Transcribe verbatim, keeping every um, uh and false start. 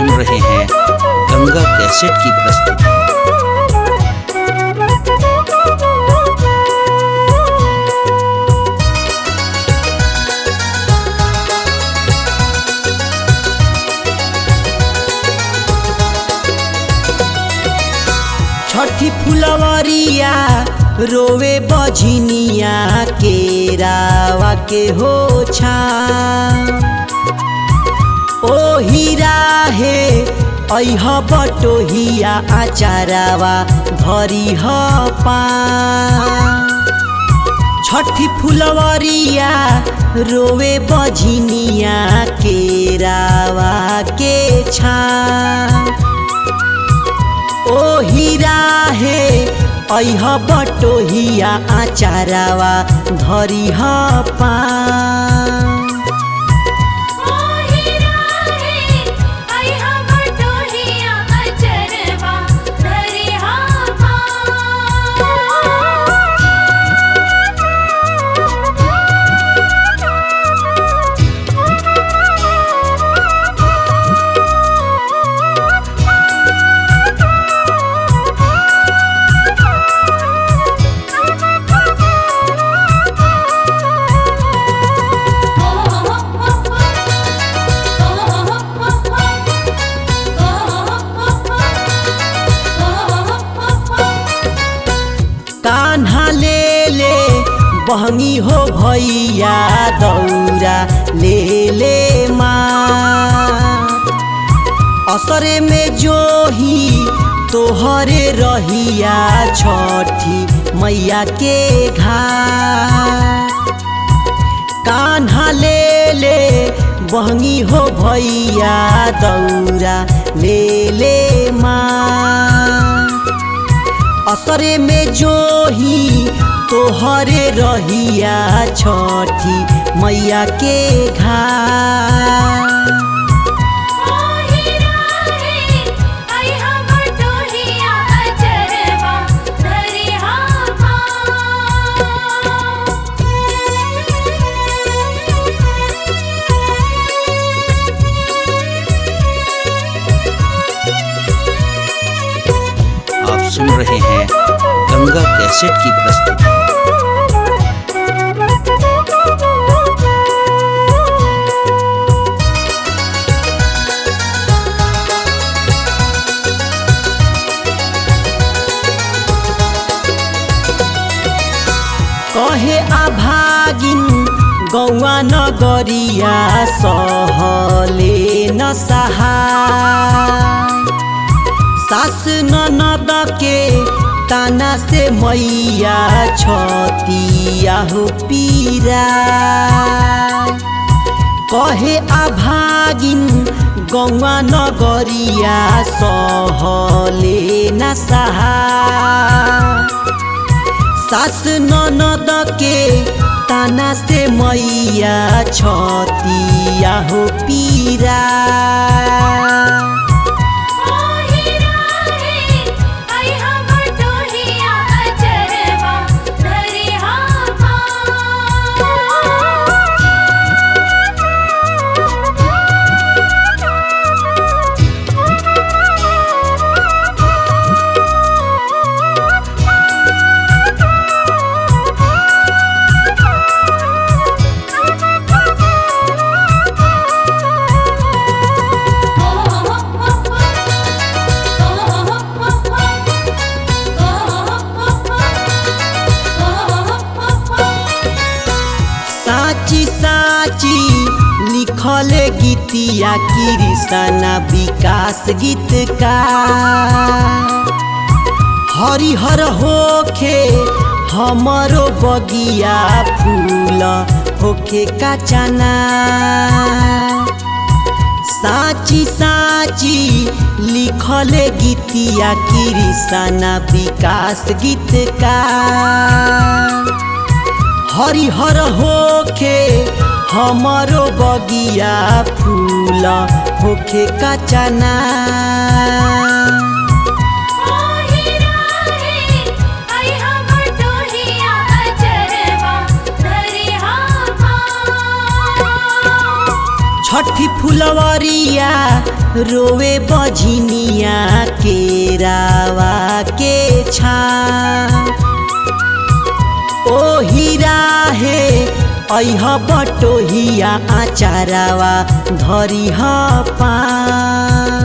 सुन रहे हैं गंगा कैसेट की प्रस्तुति। छठी फुलवरिया रोवे बझिनिया के रावा के हो छा ओ हीरा हे ऐह बटोहिया आचारावा धरी ह पा छठी फुलवरिया रोवे बझिनिया के रावा के छा ओ हीरा हे ऐह बटोहिया आचारावा धरी ह पा कान्हा ले ले बहनी हो भैया दौरा ले ले माँ असरे में जो ही तोहरे रहिया छठी मैया के घाट कान्हा ले ले बहनी हो भैया दौरा ले ले माँ असरे में जो ही तोहरे रहिया छठी मैया के घाट आप सुन रहे हैं गंगा कैसेट की प्रस्तुति। कहे आभागिन गौआ नगरिया सहले न सहाय सास ननद के ताना से मैया छतिया हो पीरा कहे आभागिन गौआ नगरिया सहले न सहाय सास ननद के ताना से मैया छतिया हो पीरा साची साची लिखले गीतिया कृष्णा विकास गीत का हरिहर होखे हमरो बगिया फूल होखे का चना साची साची लिखले गीतिया कृष्णा विकास गीत का हरिहर होखे हमरो बगिया फूल होखे का चना छठी फुलवरिया रोवे बझिनिया के रावा के छा ओ हीरा हे ऐह बटोहिया आचारावा धरी ह पा।